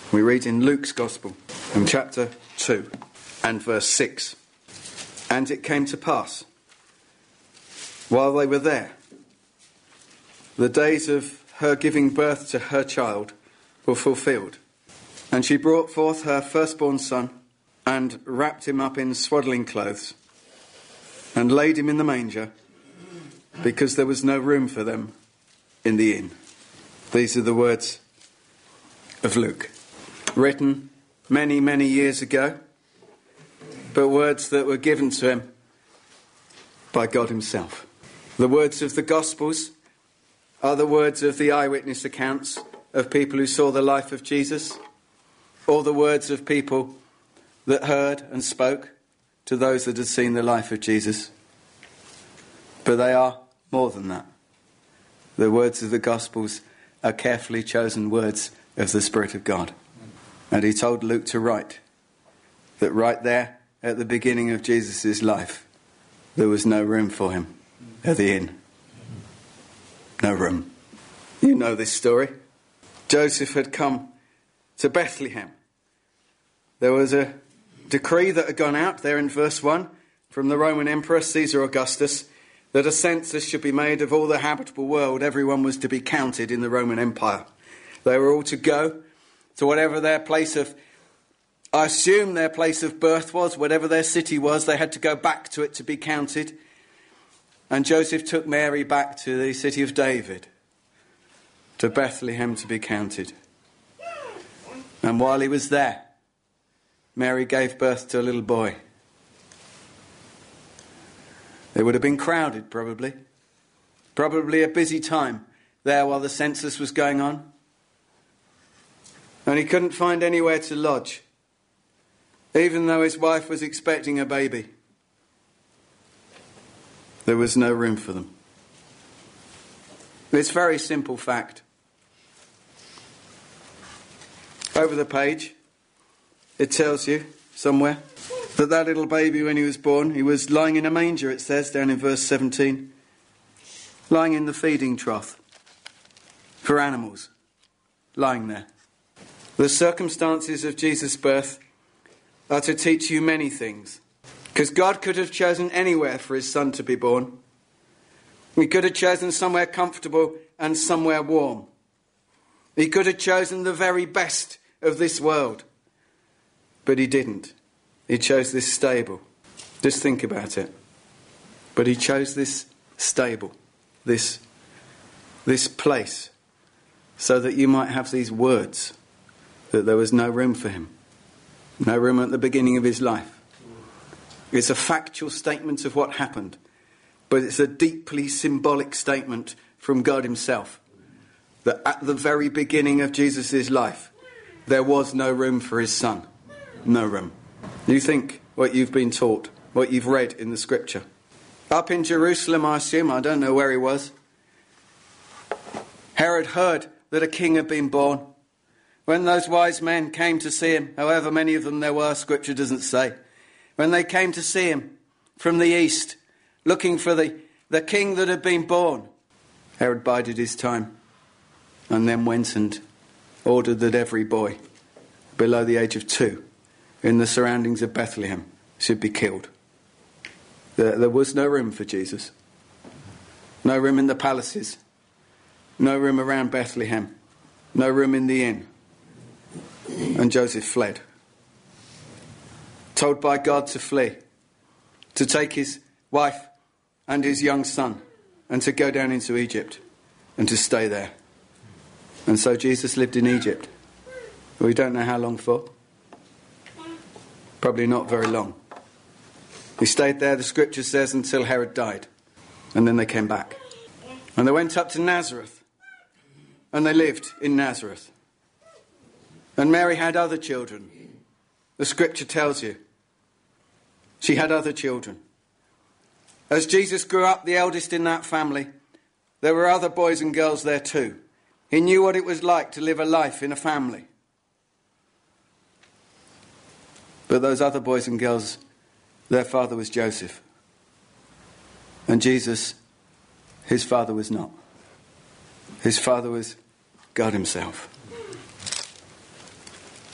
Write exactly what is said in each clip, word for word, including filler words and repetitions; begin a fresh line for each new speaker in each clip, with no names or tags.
We read in Luke's Gospel, in chapter two and verse six. And it came to pass, while they were there, the days of her giving birth to her child were fulfilled. And she brought forth her firstborn son, and wrapped him up in swaddling clothes, and laid him in the manger, because there was no room for them in the inn. These are the words of Luke, written many, many years ago, but words that were given to him by God himself. The words of the Gospels are the words of the eyewitness accounts of people who saw the life of Jesus, or the words of people that heard and spoke to those that had seen the life of Jesus. But they are more than that. The words of the Gospels are carefully chosen words of the Spirit of God. And he told Luke to write that right there at the beginning of Jesus' life, there was no room for him at the inn. No room. You know this story. Joseph had come to Bethlehem. There was a decree that had gone out there in verse one from the Roman Emperor Caesar Augustus that a census should be made of all the habitable world. Everyone was to be counted in the Roman Empire. They were all to go to whatever their place of, I assume their place of birth was, whatever their city was, they had to go back to it to be counted. And Joseph took Mary back to the city of David, to Bethlehem, to be counted. And while he was there, Mary gave birth to a little boy. It would have been crowded, probably. Probably a busy time there while the census was going on. And he couldn't find anywhere to lodge, even though his wife was expecting a baby. There was no room for them. It's a very simple fact. Over the page, it tells you somewhere that that little baby, when he was born, he was lying in a manger, it says down in verse seventeen. Lying in the feeding trough for animals. Lying there. The circumstances of Jesus' birth are to teach you many things. Because God could have chosen anywhere for his son to be born. He could have chosen somewhere comfortable and somewhere warm. He could have chosen the very best of this world. But he didn't. He chose this stable. Just think about it. But he chose this stable, this, this place, so that you might have these words, that there was no room for him. No room at the beginning of his life. It's a factual statement of what happened, but it's a deeply symbolic statement from God himself, that at the very beginning of Jesus' life, there was no room for his son. No room. You think what you've been taught, what you've read in the scripture. Up in Jerusalem, I assume, I don't know where he was, Herod heard that a king had been born. When those wise men came to see him, however many of them there were, scripture doesn't say, when they came to see him from the east, looking for the, the king that had been born, Herod bided his time and then went and ordered that every boy below the age of two in the surroundings of Bethlehem should be killed. There, there was no room for Jesus. No room in the palaces. No room around Bethlehem. No room in the inn. And Joseph fled. Told by God to flee, to take his wife and his young son and to go down into Egypt and to stay there. And so Jesus lived in Egypt. We don't know how long for. Probably not very long. He stayed there, the scripture says, until Herod died. And then they came back. And they went up to Nazareth. And they lived in Nazareth. And Mary had other children. The scripture tells you. She had other children. As Jesus grew up, the eldest in that family, there were other boys and girls there too. He knew what it was like to live a life in a family. But those other boys and girls, their father was Joseph. And Jesus, his father was not. His father was God himself.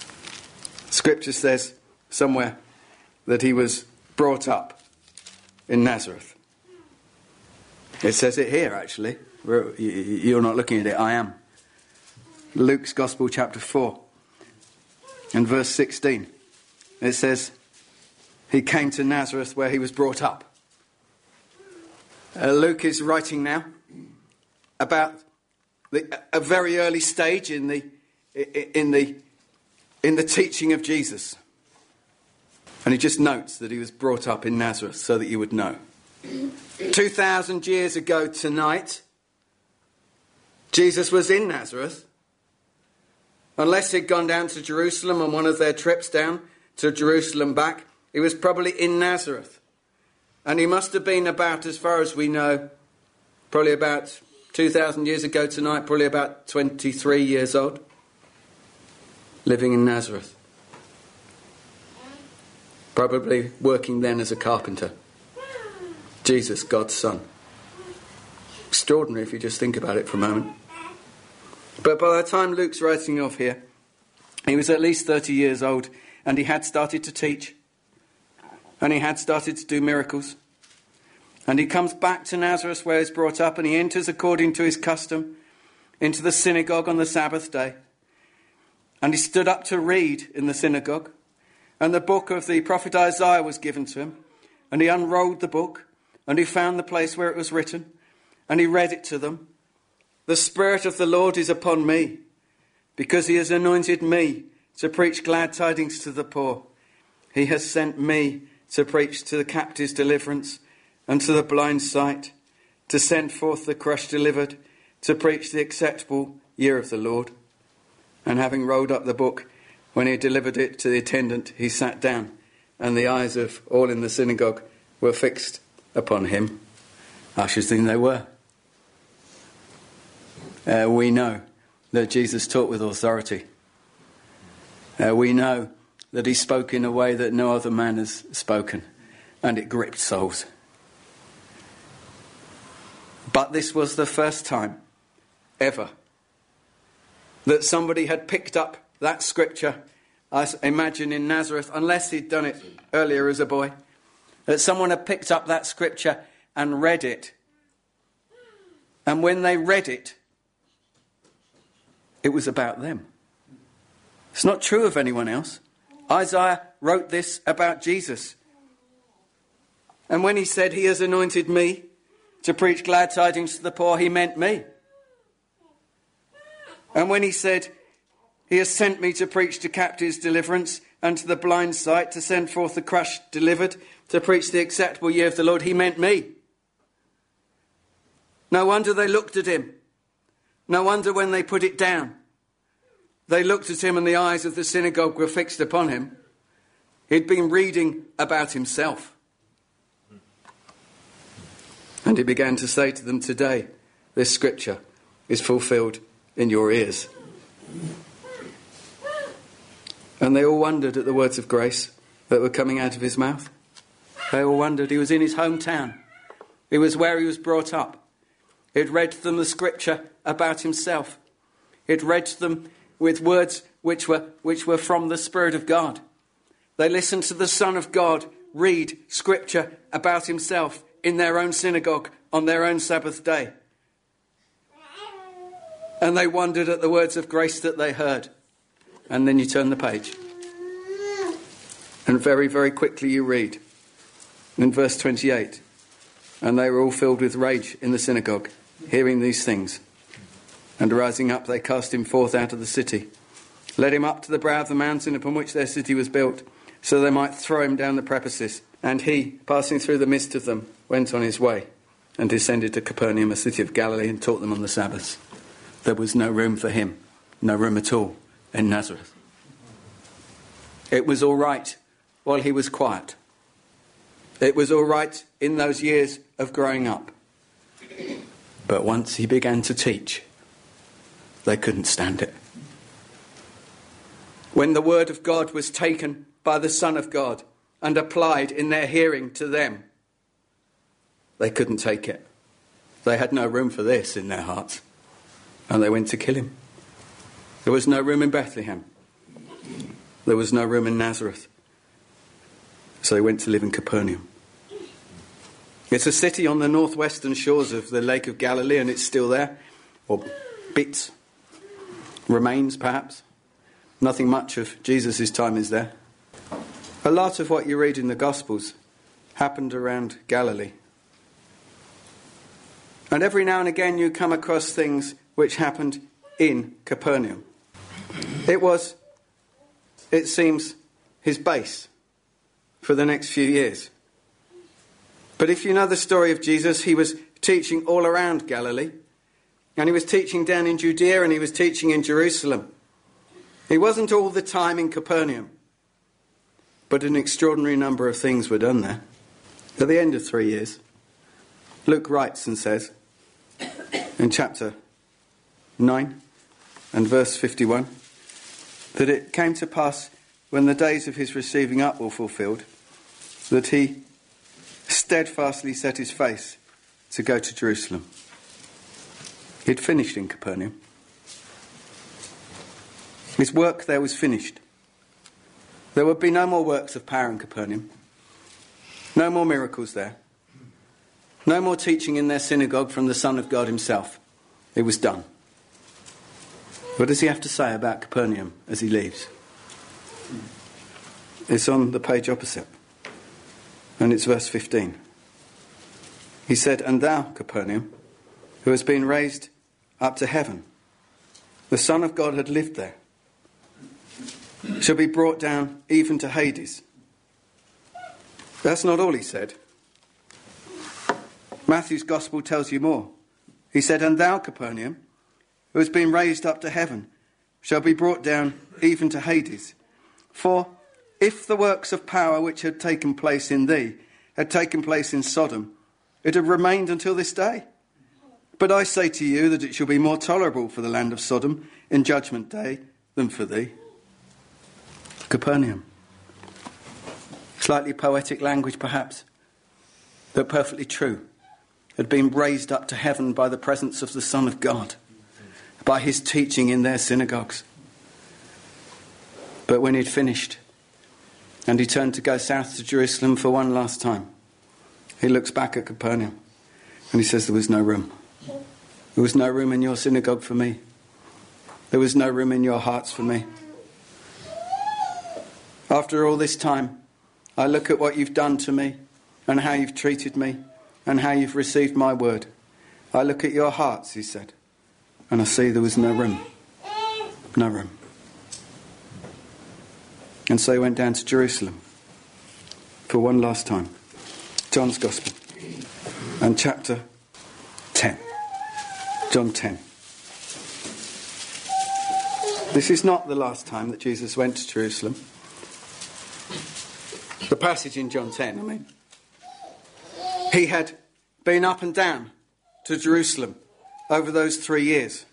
Scripture says somewhere that he was brought up in Nazareth. It says it here, actually. You're not looking at it, I am. Luke's Gospel, chapter four, and verse sixteen. It says, he came to Nazareth where he was brought up. Uh, Luke is writing now about the, a very early stage in the in the in the teaching of Jesus. And he just notes that he was brought up in Nazareth so that you would know. Two thousand years ago tonight, Jesus was in Nazareth. Unless he'd gone down to Jerusalem on one of their trips down to Jerusalem back, he was probably in Nazareth. And he must have been about, as far as we know, probably about two thousand years ago tonight, probably about twenty-three years old, living in Nazareth. Probably working then as a carpenter. Jesus, God's son. Extraordinary if you just think about it for a moment. But by the time Luke's writing off here, he was at least thirty years old, and he had started to teach. And he had started to do miracles. And he comes back to Nazareth where he's brought up, and he enters according to his custom into the synagogue on the Sabbath day. And he stood up to read in the synagogue. And the book of the prophet Isaiah was given to him. And he unrolled the book, and he found the place where it was written. And he read it to them. The Spirit of the Lord is upon me, because he has anointed me to preach glad tidings to the poor. He has sent me to preach to the captives deliverance, and to the blind sight, to send forth the crushed delivered, to preach the acceptable year of the Lord. And having rolled up the book, when he had delivered it to the attendant, he sat down, and the eyes of all in the synagogue were fixed upon him. I should think they were. Uh, we know that Jesus taught with authority. Uh, we know that he spoke in a way that no other man has spoken, and it gripped souls. But this was the first time ever that somebody had picked up that scripture, I imagine in Nazareth, unless he'd done it earlier as a boy, that someone had picked up that scripture and read it. And when they read it, it was about them. It's not true of anyone else. Isaiah wrote this about Jesus. And when he said, he has anointed me to preach glad tidings to the poor, he meant me. And when he said, he has sent me to preach to captives deliverance, and to the blind sight, to send forth the crushed delivered, to preach the acceptable year of the Lord, he meant me. No wonder they looked at him. No wonder when they put it down, they looked at him and the eyes of the synagogue were fixed upon him. He'd been reading about himself. And he began to say to them, today, this scripture is fulfilled in your ears. And they all wondered at the words of grace that were coming out of his mouth. They all wondered. He was in his hometown. It was where he was brought up. He'd read to them the scripture about himself. He'd read to them with words which were which were from the Spirit of God. They listened to the Son of God read scripture about himself in their own synagogue on their own Sabbath day. And they wondered at the words of grace that they heard. And then you turn the page. And very, very quickly you read in verse twenty-eight. And they were all filled with rage in the synagogue, hearing these things. And rising up, they cast him forth out of the city, led him up to the brow of the mountain upon which their city was built, so they might throw him down the precipice. And he, passing through the midst of them, went on his way and descended to Capernaum, a city of Galilee, and taught them on the Sabbaths. There was no room for him, no room at all in Nazareth. It was all right while he was quiet. It was all right in those years of growing up. But once he began to teach, they couldn't stand it. When the word of God was taken by the Son of God and applied in their hearing to them, they couldn't take it. They had no room for this in their hearts. And they went to kill him. There was no room in Bethlehem. There was no room in Nazareth. So he went to live in Capernaum. It's a city on the northwestern shores of the Lake of Galilee, and it's still there. Or bits. Remains, perhaps. Nothing much of Jesus' time is there. A lot of what you read in the Gospels happened around Galilee. And every now and again you come across things which happened in Capernaum. It was, it seems, his base for the next few years. But if you know the story of Jesus, he was teaching all around Galilee. And he was teaching down in Judea, and he was teaching in Jerusalem. He wasn't all the time in Capernaum. But an extraordinary number of things were done there. At the end of three years, Luke writes and says, in chapter nine and verse fifty-one, that it came to pass when the days of his receiving up were fulfilled, that he steadfastly set his face to go to Jerusalem. He'd finished in Capernaum. His work there was finished. There would be no more works of power in Capernaum. No more miracles there. No more teaching in their synagogue from the Son of God himself. It was done. What does he have to say about Capernaum as he leaves? It's on the page opposite. And it's verse fifteen. He said, "And thou, Capernaum, who has been raised up to heaven, the Son of God had lived there, shall be brought down even to Hades." That's not all he said. Matthew's Gospel tells you more. He said, "And thou, Capernaum, who has been raised up to heaven, shall be brought down even to Hades. For if the works of power which had taken place in thee had taken place in Sodom, it had remained until this day. But I say to you that it shall be more tolerable for the land of Sodom in judgment day than for thee." Capernaum. Slightly poetic language, perhaps, but perfectly true. Had been raised up to heaven by the presence of the Son of God, by his teaching in their synagogues. But when he'd finished, and he turned to go south to Jerusalem for one last time, he looks back at Capernaum, and he says, "There was no room. There was no room in your synagogue for me. There was no room in your hearts for me. After all this time, I look at what you've done to me, and how you've treated me, and how you've received my word. I look at your hearts," he said, "and I see there was no room. No room." And so he went down to Jerusalem for one last time. John's Gospel and chapter ten. John ten. This is not the last time that Jesus went to Jerusalem. The passage in John ten, I mean. He had been up and down to Jerusalem over those three years.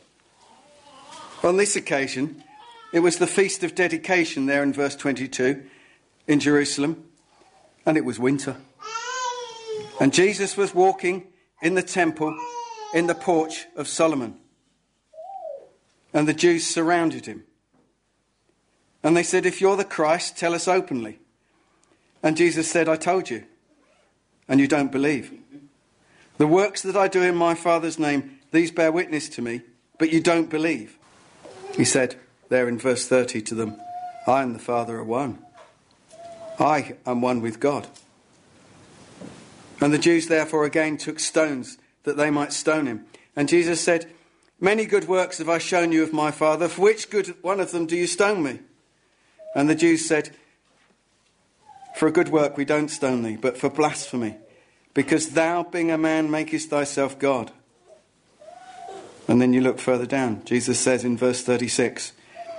On this occasion, it was the Feast of Dedication there in verse twenty-two in Jerusalem, and it was winter. And Jesus was walking in the temple in the porch of Solomon. And the Jews surrounded him. And they said, "If you're the Christ, tell us openly." And Jesus said, "I told you, and you don't believe. The works that I do in my Father's name, these bear witness to me, but you don't believe." He said there in verse thirty to them, "I and the Father are one. I am one with God." And the Jews therefore again took stones that they might stone him. And Jesus said, "Many good works have I shown you of my Father. For which good one of them do you stone me?" And the Jews said, "For a good work we don't stone thee, but for blasphemy, because thou, being a man, makest thyself God." And then you look further down. Jesus says in verse thirty-six,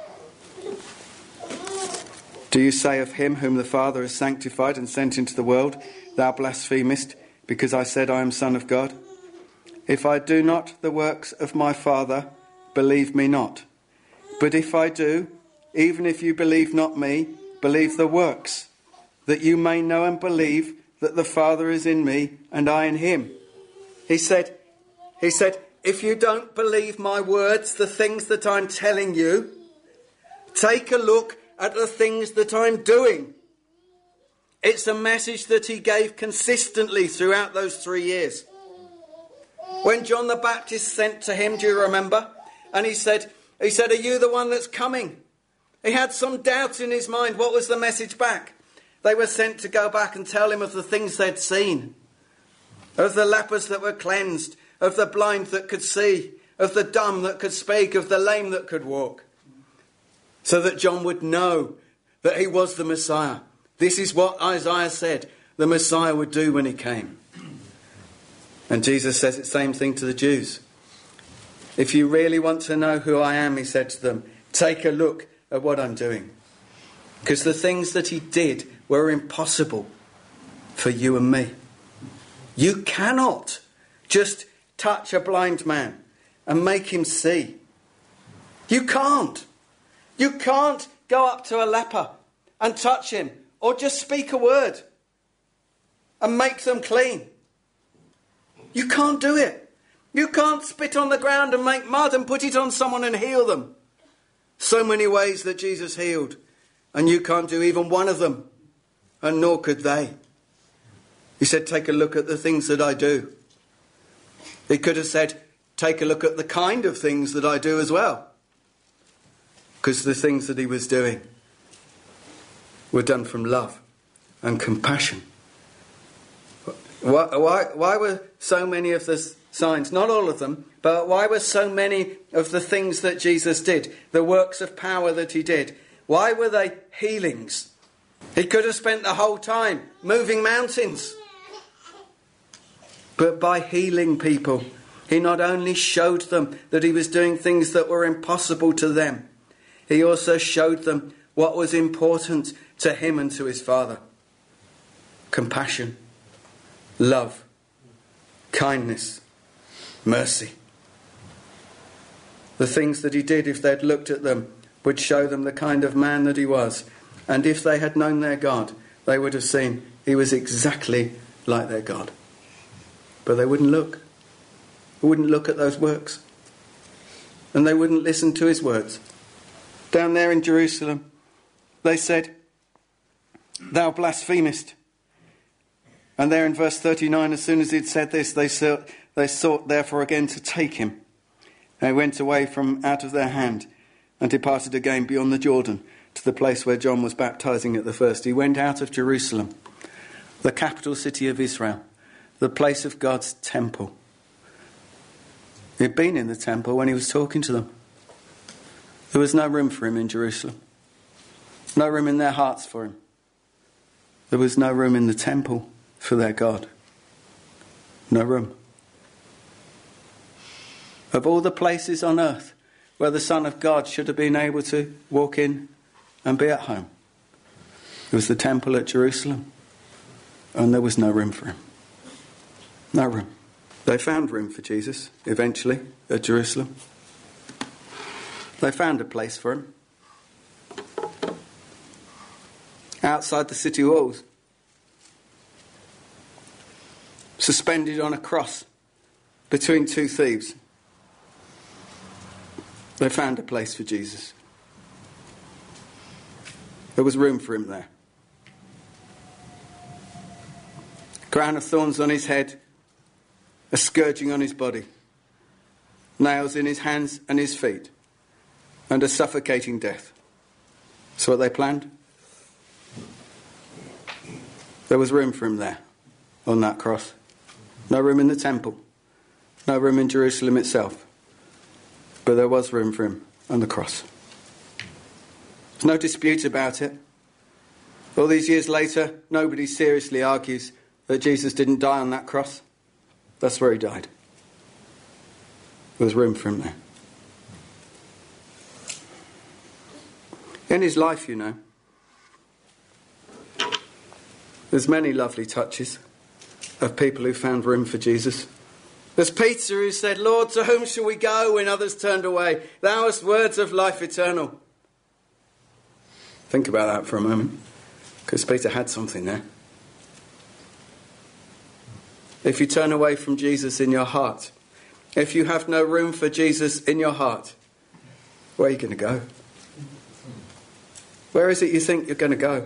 "Do you say of him whom the Father has sanctified and sent into the world, thou blasphemest, because I said I am Son of God? If I do not the works of my Father, believe me not. But if I do, even if you believe not me, believe the works, that you may know and believe that the Father is in me and I in him." He said, he said, if you don't believe my words, the things that I'm telling you, take a look at the things that I'm doing. It's a message that he gave consistently throughout those three years. When John the Baptist sent to him, do you remember? And he said, he said, are you the one that's coming? He had some doubt in his mind. What was the message back? They were sent to go back and tell him of the things they'd seen. Of the lepers that were cleansed. Of the blind that could see. Of the dumb that could speak. Of the lame that could walk. So that John would know that he was the Messiah. This is what Isaiah said the Messiah would do when he came. And Jesus says the same thing to the Jews. If you really want to know who I am, he said to them, take a look at what I'm doing. Because the things that he did were impossible for you and me. You cannot just touch a blind man and make him see. You can't. You can't go up to a leper and touch him or just speak a word and make them clean. You can't do it. You can't spit on the ground and make mud and put it on someone and heal them. So many ways that Jesus healed, and you can't do even one of them, and nor could they. He said, take a look at the things that I do. He could have said, take a look at the kind of things that I do as well. Because the things that he was doing were done from love and compassion. Why, why, why were so many of the signs, not all of them, but why were so many of the things that Jesus did, the works of power that he did, why were they healings? He could have spent the whole time moving mountains. But by healing people, he not only showed them that he was doing things that were impossible to them, he also showed them what was important to him and to his Father. Compassion, love, kindness, mercy. The things that he did, if they'd looked at them, would show them the kind of man that he was. And if they had known their God, they would have seen he was exactly like their God. But they wouldn't look. They wouldn't look at those works. And they wouldn't listen to his words. Down there in Jerusalem, they said, thou blasphemest. And there in verse thirty-nine, as soon as he'd said this, they sought, they sought therefore again to take him. And he went away from out of their hand and departed again beyond the Jordan to the place where John was baptizing at the first. He went out of Jerusalem, the capital city of Israel, the place of God's temple. He'd been in the temple when he was talking to them. There was no room for him in Jerusalem. No room in their hearts for him. There was no room in the temple for their God. No room. Of all the places on earth where the Son of God should have been able to walk in and be at home, it was the temple at Jerusalem, and there was no room for him. No room. They found room for Jesus eventually at Jerusalem. They found a place for him outside the city walls, suspended on a cross between two thieves. They found a place for Jesus. There was room for him there. Crown of thorns on his head, a scourging on his body, nails in his hands and his feet, and a suffocating death. That's what they planned. There was room for him there, on that cross. No room in the temple. No room in Jerusalem itself. But there was room for him on the cross. There's no dispute about it. All these years later, nobody seriously argues that Jesus didn't die on that cross. That's where he died. There was room for him there. In his life, you know, there's many lovely touches of people who found room for Jesus. There's Peter who said, Lord, to whom shall we go when others turned away? Thou hast words of life eternal. Think about that for a moment, because Peter had something there. If you turn away from Jesus in your heart, if you have no room for Jesus in your heart, where are you going to go? Where is it you think you're going to go?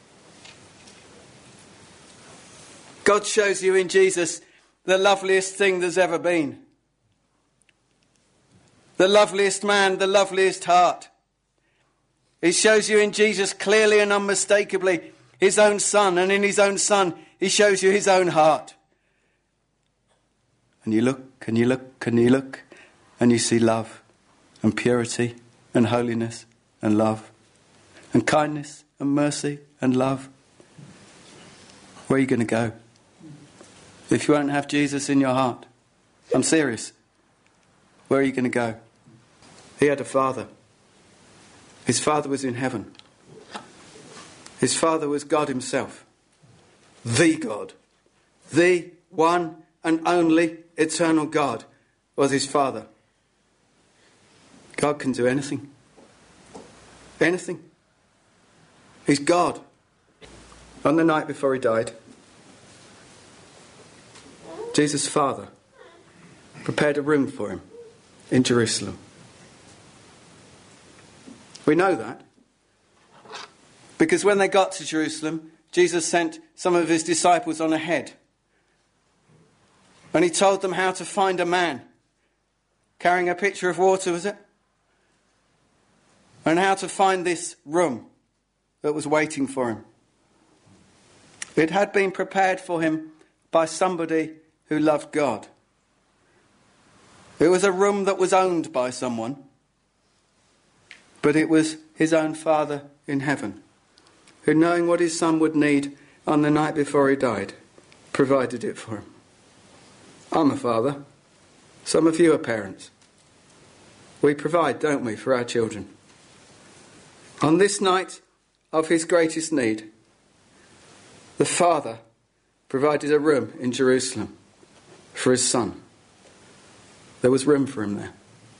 God shows you in Jesus the loveliest thing there's ever been. The loveliest man, the loveliest heart. He shows you in Jesus clearly and unmistakably his own Son, and in his own Son he shows you his own heart. And you look and you look and you look and you see love and purity and holiness and love and kindness and mercy and love. Where are you going to go if you won't have Jesus in your heart? I'm serious. Where are you going to go? He had a father. His father was in heaven. His father was God himself. The God. The one and only eternal God was his father. God can do anything. Anything. He's God. On the night before he died, Jesus' father prepared a room for him in Jerusalem. We know that because when they got to Jerusalem, Jesus sent some of his disciples on ahead. And he told them how to find a man carrying a pitcher of water, was it? And how to find this room that was waiting for him. It had been prepared for him by somebody who loved God. It was a room that was owned by someone, but it was his own Father in heaven, who, knowing what his Son would need on the night before he died, provided it for him. I'm a father. Some of you are parents. We provide, don't we, for our children. On this night of his greatest need, the Father provided a room in Jerusalem for his Son. There was room for him there.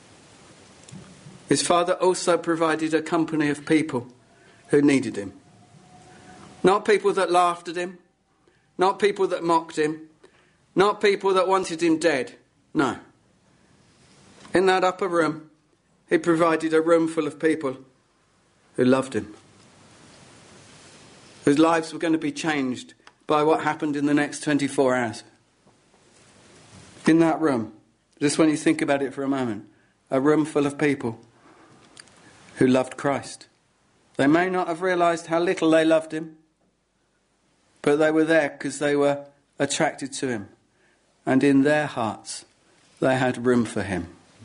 His Father also provided a company of people who needed him. Not people that laughed at him, not people that mocked him, not people that wanted him dead. No. In that upper room, he provided a room full of people who loved him, whose lives were going to be changed by what happened in the next twenty-four hours. In that room, just when you think about it for a moment, a room full of people who loved Christ. They may not have realised how little they loved him, but they were there because they were attracted to him. And in their hearts, they had room for him.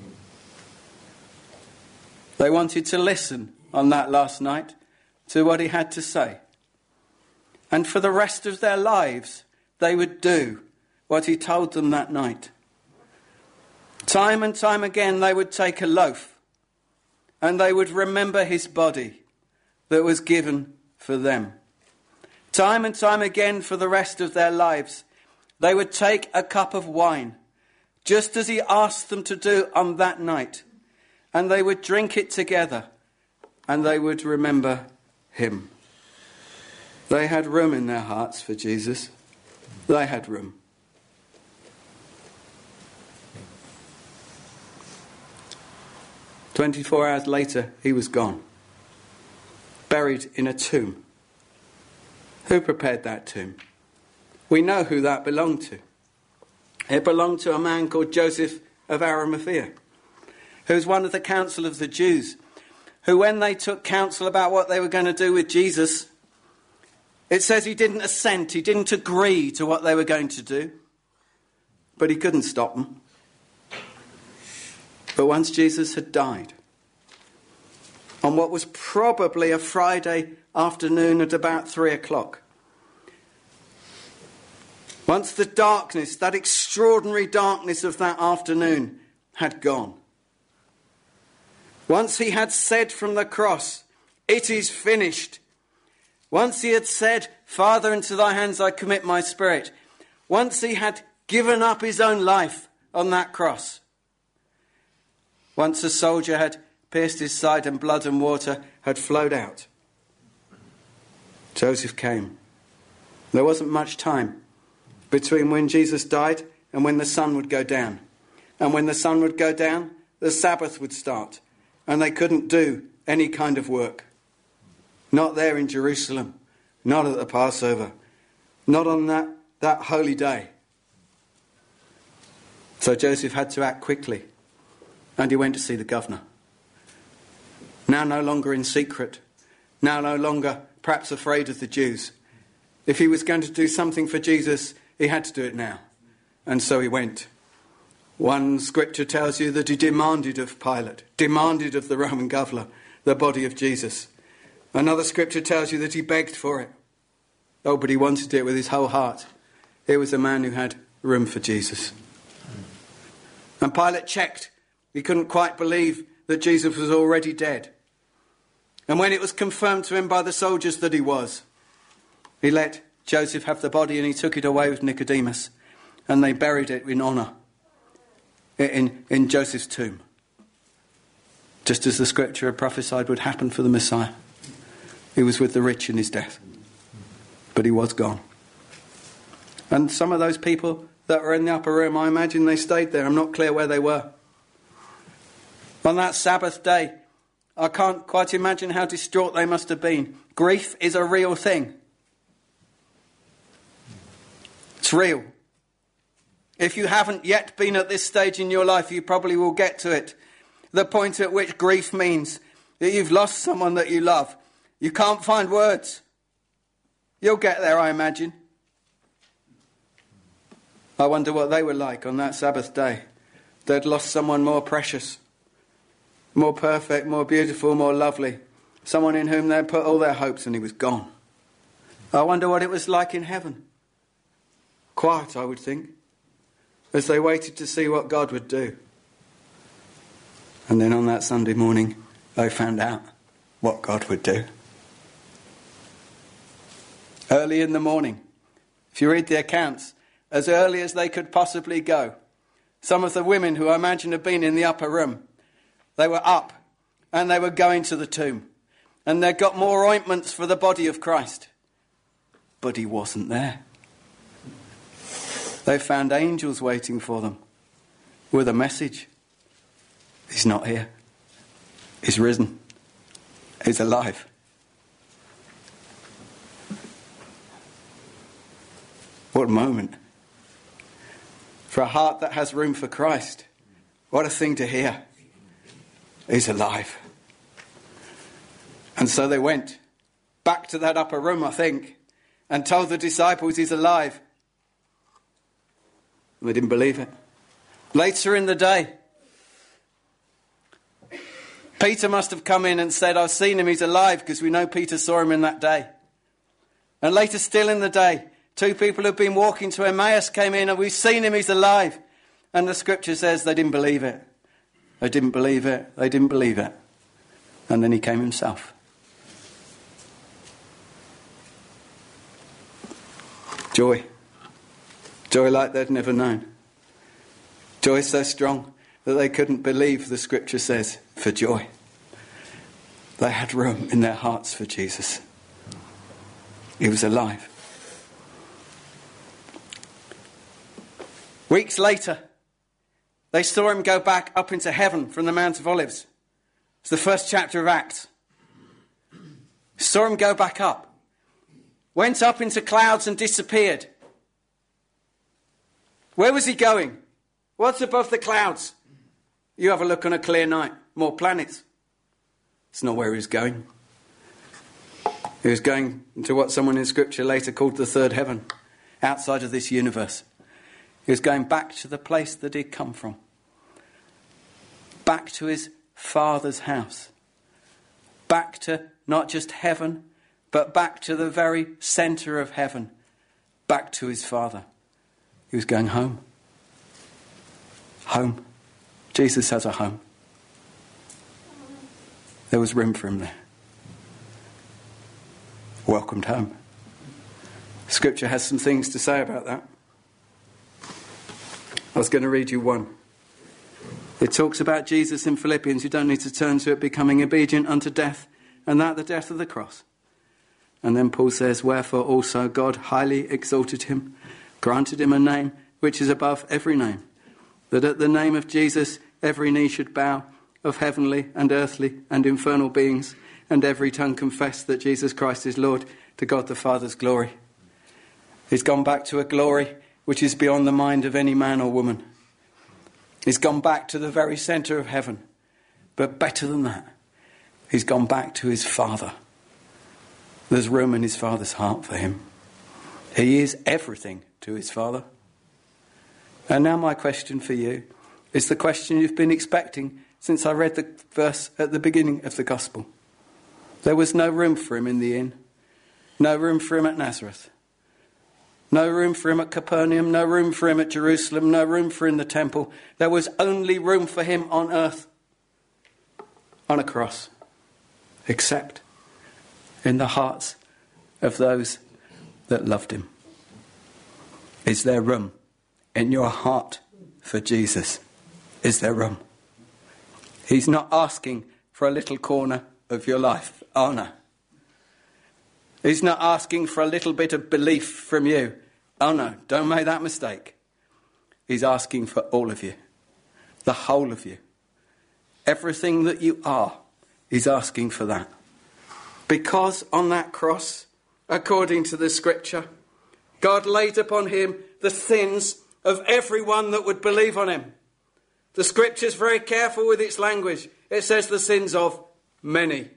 They wanted to listen on that last night to what he had to say. And for the rest of their lives, they would do what he told them that night. Time and time again, they would take a loaf and they would remember his body that was given for them. Time and time again, for the rest of their lives, they would take a cup of wine, just as he asked them to do on that night, and they would drink it together, and they would remember him. They had room in their hearts for Jesus. They had room. Twenty-four hours later, he was gone, buried in a tomb. Who prepared that tomb? We know who that belonged to. It belonged to a man called Joseph of Arimathea, who was one of the council of the Jews, who when they took counsel about what they were going to do with Jesus, it says he didn't assent, he didn't agree to what they were going to do, but he couldn't stop them. But once Jesus had died, on what was probably a Friday afternoon at about three o'clock, once the darkness, that extraordinary darkness of that afternoon had gone, once he had said from the cross, "It is finished," once he had said, "Father, into thy hands I commit my spirit," once he had given up his own life on that cross, once a soldier had pierced his side and blood and water had flowed out, Joseph came. There wasn't much time between when Jesus died and when the sun would go down. And when the sun would go down, the Sabbath would start, and they couldn't do any kind of work. Not there in Jerusalem. Not at the Passover. Not on that, that holy day. So Joseph had to act quickly. And he went to see the governor. Now no longer in secret. Now no longer perhaps afraid of the Jews. If he was going to do something for Jesus, he had to do it now. And so he went. One scripture tells you that he demanded of Pilate, demanded of the Roman governor, the body of Jesus. Another scripture tells you that he begged for it. Oh, but he wanted it with his whole heart. He was a man who had room for Jesus. And Pilate checked. He couldn't quite believe that Jesus was already dead. And when it was confirmed to him by the soldiers that he was, he let Joseph have the body and he took it away with Nicodemus. And they buried it in honour in, in Joseph's tomb. Just as the scripture had prophesied would happen for the Messiah. He was with the rich in his death. But he was gone. And some of those people that were in the upper room, I imagine they stayed there. I'm not clear where they were. On that Sabbath day, I can't quite imagine how distraught they must have been. Grief is a real thing. It's real. If you haven't yet been at this stage in your life, you probably will get to it. The point at which grief means that you've lost someone that you love. You can't find words. You'll get there, I imagine. I wonder what they were like on that Sabbath day. They'd lost someone more precious, more perfect, more beautiful, more lovely. Someone in whom they'd put all their hopes and he was gone. I wonder what it was like in heaven. Quiet, I would think, as they waited to see what God would do. And then on that Sunday morning, they found out what God would do. Early in the morning, if you read the accounts, as early as they could possibly go, some of the women who I imagine have been in the upper room, they were up and they were going to the tomb. And they got more ointments for the body of Christ. But he wasn't there. They found angels waiting for them with a message. He's not here. He's risen. He's alive. What a moment. For a heart that has room for Christ. What a thing to hear. He's alive. And so they went back to that upper room, I think, and told the disciples he's alive. And they didn't believe it. Later in the day, Peter must have come in and said, I've seen him, he's alive, because we know Peter saw him in that day. And later still in the day, two people who've been walking to Emmaus came in and we've seen him, he's alive. And the scripture says they didn't believe it. They didn't believe it. They didn't believe it. And then he came himself. Joy. Joy like they'd never known. Joy so strong that they couldn't believe, the scripture says, for joy. They had room in their hearts for Jesus. He was alive. Weeks later, they saw him go back up into heaven from the Mount of Olives. It's the first chapter of Acts. Saw him go back up. Went up into clouds and disappeared. Where was he going? What's above the clouds? You have a look on a clear night. More planets. It's not where he was going. He was going to what someone in Scripture later called the third heaven, outside of this universe. He was going back to the place that he'd come from. Back to his Father's house. Back to not just heaven, but back to the very centre of heaven. Back to his Father. He was going home. Home. Jesus has a home. There was room for him there. Welcomed home. Scripture has some things to say about that. I was going to read you one. It talks about Jesus in Philippians. You don't need to turn to it, becoming obedient unto death, and that the death of the cross. And then Paul says, wherefore also God highly exalted him, granted him a name which is above every name, that at the name of Jesus every knee should bow, of heavenly and earthly and infernal beings, and every tongue confess that Jesus Christ is Lord, to God the Father's glory. He's gone back to a glory which is beyond the mind of any man or woman. He's gone back to the very centre of heaven. But better than that, he's gone back to his Father. There's room in his Father's heart for him. He is everything to his Father. And now my question for you is the question you've been expecting since I read the verse at the beginning of the Gospel. There was no room for him in the inn. No room for him at Nazareth. No room for him at Capernaum. No room for him at Jerusalem. No room for him in the temple. There was only room for him on earth, on a cross, except in the hearts of those that loved him. Is there room in your heart for Jesus? Is there room? He's not asking for a little corner of your life. Oh no. He's not asking for a little bit of belief from you. Oh no, don't make that mistake. He's asking for all of you. The whole of you. Everything that you are, he's asking for that. Because on that cross, according to the scripture, God laid upon him the sins of everyone that would believe on him. The scripture's very careful with its language. It says the sins of many.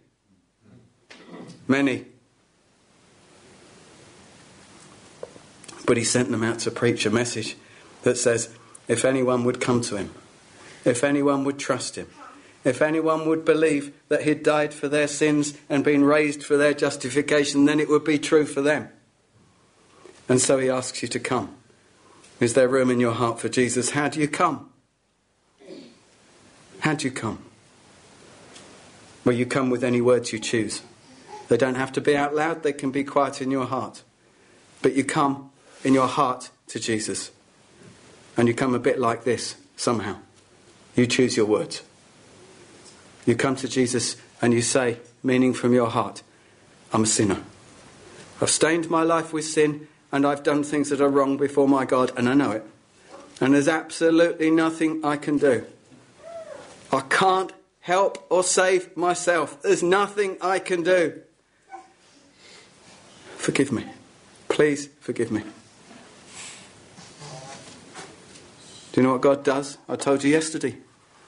Many. But he sent them out to preach a message that says, if anyone would come to him, if anyone would trust him, if anyone would believe that he'd died for their sins and been raised for their justification, then it would be true for them. And so he asks you to come. Is there room in your heart for Jesus? How do you come? How do you come? Well, you come with any words you choose. They don't have to be out loud. They can be quiet in your heart. But you come in your heart to Jesus. And you come a bit like this, somehow. You choose your words. You come to Jesus and you say, meaning from your heart, I'm a sinner. I've stained my life with sin and I've done things that are wrong before my God, and I know it. And there's absolutely nothing I can do. I can't help or save myself. There's nothing I can do. Forgive me. Please forgive me. Do you know what God does? I told you yesterday.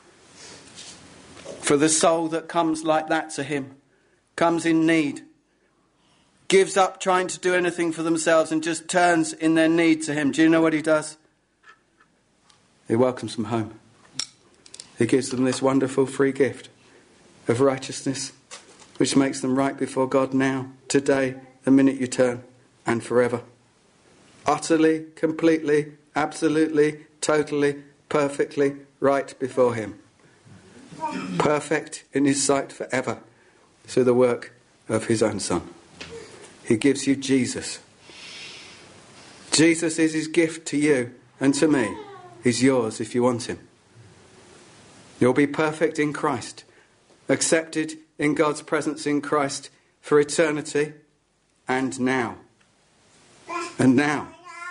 For the soul that comes like that to him, comes in need, gives up trying to do anything for themselves and just turns in their need to him. Do you know what he does? He welcomes them home. He gives them this wonderful free gift of righteousness, which makes them right before God now, today, the minute you turn, and forever. Utterly, completely, absolutely, totally, perfectly right before him. Perfect in his sight forever through the work of his own Son. He gives you Jesus. Jesus is his gift to you and to me. He's yours if you want him. You'll be perfect in Christ, accepted in God's presence in Christ for eternity and now. And now.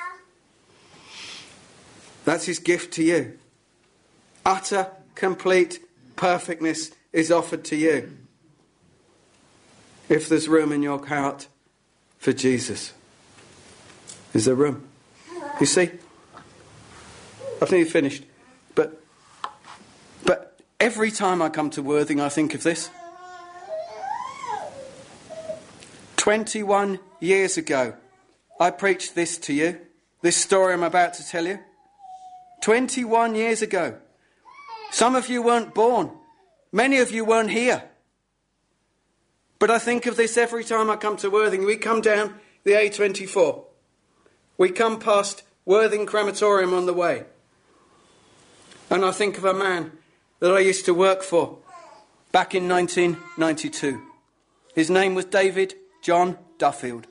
That's his gift to you. Utter, complete perfectness is offered to you. If there's room in your heart for Jesus. Is there room? You see? I think you've finished. But, but every time I come to Worthing, I think of this. twenty-one years ago, I preached this to you. This story I'm about to tell you. twenty-one years ago. Some of you weren't born. Many of you weren't here. But I think of this every time I come to Worthing. We come down the A twenty-four. We come past Worthing Crematorium on the way. And I think of a man that I used to work for back in nineteen ninety-two. His name was David John Duffield.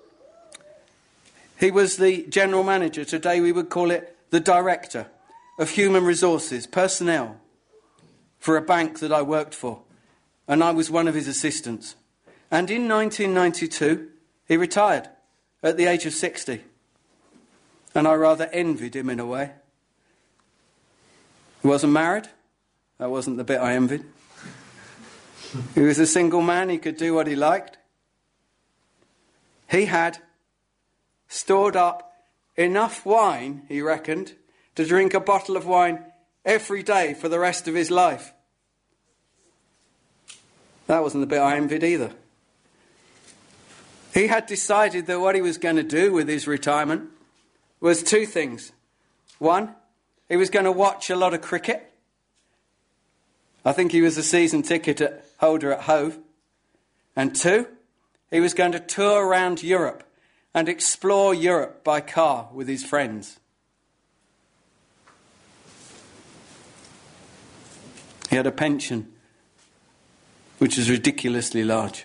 He was the general manager. Today we would call it the director of human resources, personnel, for a bank that I worked for. And I was one of his assistants. And in nineteen ninety-two, he retired at the age of sixty. And I rather envied him in a way. He wasn't married. That wasn't the bit I envied. He was a single man. He could do what he liked. He had stored up enough wine, he reckoned, to drink a bottle of wine every day for the rest of his life. That wasn't the bit I envied either. He had decided that what he was going to do with his retirement was two things. One, he was going to watch a lot of cricket. I think he was a season ticket holder at Hove. And two, he was going to tour around Europe and explore Europe by car with his friends. He had a pension which was ridiculously large.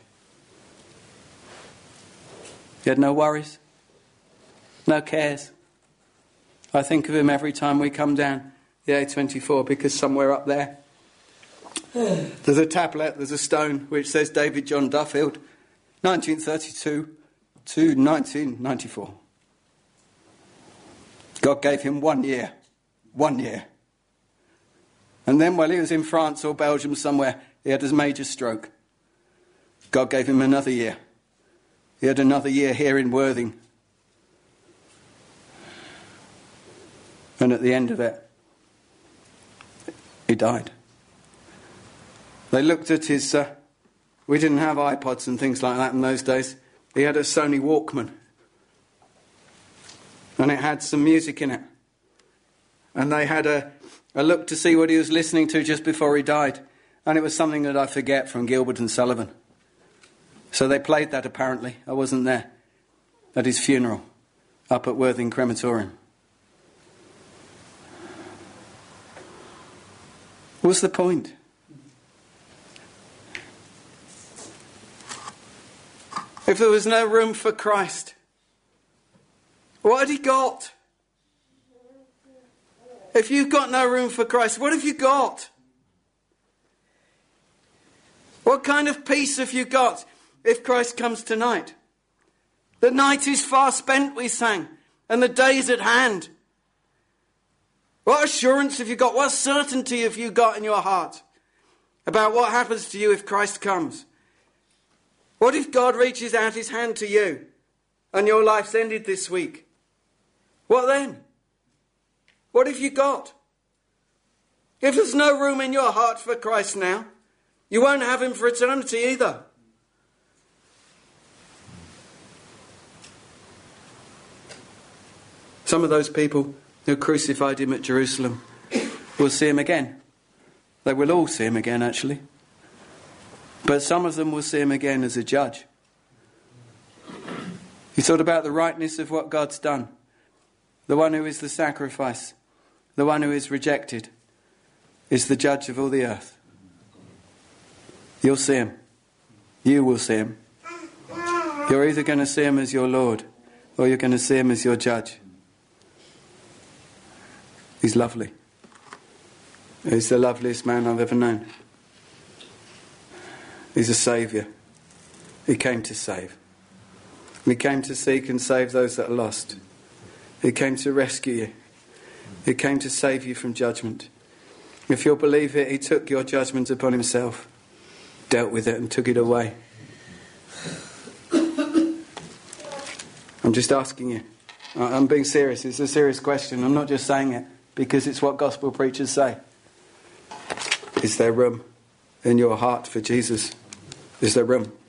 He had no worries, no cares. I think of him every time we come down the A twenty-four, because somewhere up there there's a tablet, there's a stone which says David John Duffield, nineteen thirty-two to nineteen ninety-four. God gave him one year, one year. And then while he was in France or Belgium somewhere, he had his major stroke. God gave him another year. He had another year here in Worthing. And at the end of it, he died. They looked at his... Uh, we didn't have iPods and things like that in those days. He had a Sony Walkman. And it had some music in it. And they had a, a look to see what he was listening to just before he died. And it was something that I forget from Gilbert and Sullivan. So they played that apparently. I wasn't there. At his funeral. Up at Worthing Crematorium. What's the point? If there was no room for Christ, what had he got? If you've got no room for Christ, what have you got? What kind of peace have you got if Christ comes tonight? The night is far spent, we sang, and the day is at hand. What assurance have you got? What certainty have you got in your heart about what happens to you if Christ comes? What if God reaches out his hand to you and your life's ended this week? What then? What have you got? If there's no room in your heart for Christ now, you won't have him for eternity either. Some of those people who crucified him at Jerusalem will see him again. They will all see him again, actually. But some of them will see him again as a judge. You thought about the rightness of what God's done. The one who is the sacrifice, the one who is rejected, is the judge of all the earth. You'll see him. You will see him. You're either going to see him as your Lord or you're going to see him as your judge. He's lovely. He's the loveliest man I've ever known. He's a saviour. He came to save. He came to seek and save those that are lost. He came to rescue you. He came to save you from judgment. If you'll believe it, he took your judgment upon himself, dealt with it and took it away. I'm just asking you. I'm being serious. It's a serious question. I'm not just saying it because it's what gospel preachers say. Is there room in your heart for Jesus? Is there room?